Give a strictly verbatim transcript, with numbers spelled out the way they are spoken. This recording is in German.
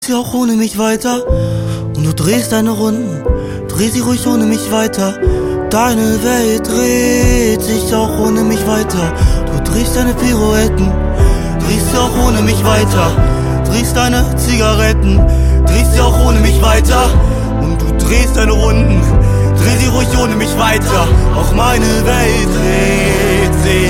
sie auch ohne mich weiter. Und du drehst deine Runden, dreh sie ruhig ohne mich weiter. Deine Welt dreht sich auch ohne mich weiter. Du drehst deine Pirouetten, drehst sie auch ohne mich weiter. Drehst deine Zigaretten, drehst sie auch ohne mich weiter. Und du drehst deine Runden, dreh sie ruhig ohne mich weiter. Auch meine Welt dreht sich